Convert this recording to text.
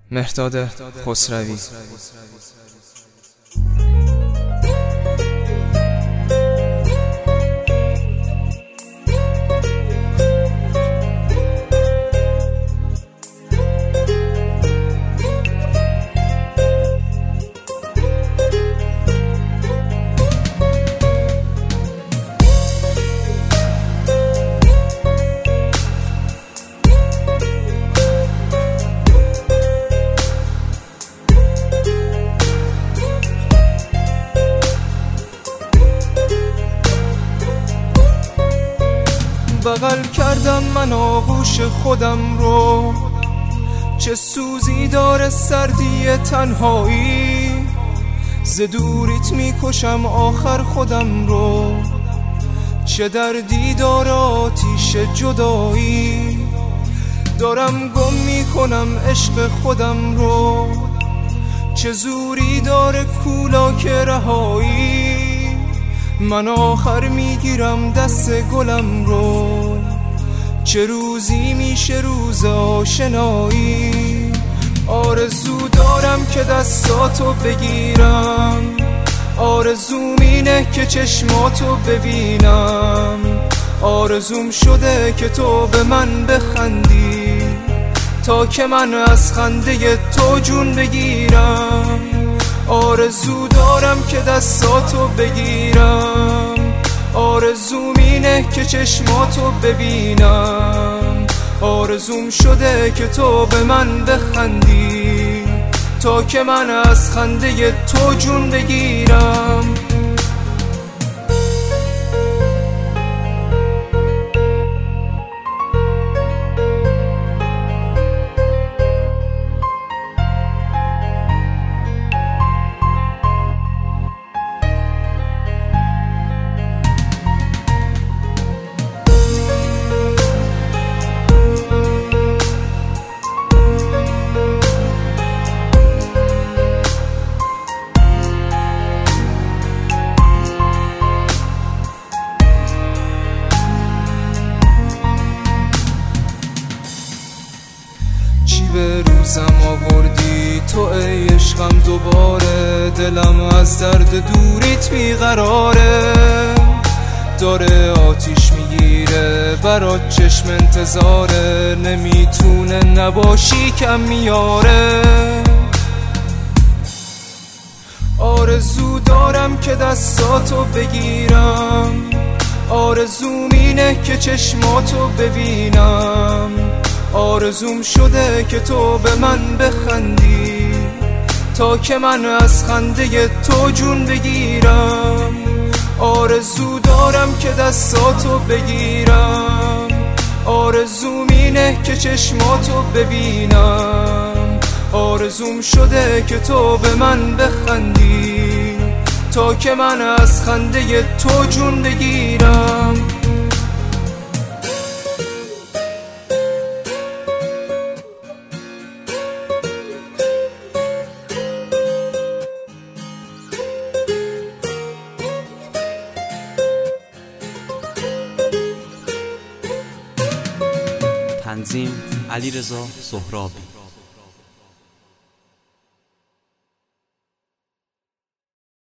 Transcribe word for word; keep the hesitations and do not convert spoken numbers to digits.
مهرداد خسروی. بغل کردم من آغوش خودم رو، چه سوزی داره سردی تنهایی، ز دوریت میکشم آخر خودم رو، چه دردی داره آتیش جدایی، دارم گم میکنم عشق خودم رو، چه زوری داره کولاک رهایی، من آخر میگیرم دست گلم رو، چه روزی میشه روز آشنایی، آرزو دارم که دستاتو بگیرم، آرزوم اینه که چشماتو ببینم، آرزوم شده که تو به من بخندی تا که من از خنده تو جون بگیرم، آرزو دارم که دستاتو بگیرم، آرزوم اینه که چشماتو ببینم، آرزوم شده که تو به من بخندی تا که من از خنده تو جون بگیرم. به روزم آوردی تو ای عشقم دوباره، دلم از درد دوریت بیقراره، داره آتیش میگیره برات چشم انتظاره، نمیتونه نباشی کم میاره، آرزو دارم که دستاتو بگیرم، آرزوم اینه که چشماتو ببینم، آرزوم شده که تو به من بخندی تا که من از خنده تو جون بگیرم، آرزو دارم که دستاتو بگیرم، آرزوم اینه که چشماتو ببینم، آرزوم شده که تو به من بخندی تا که من از خنده تو جون بگیرم. تنظیم علیرضا سهرابی.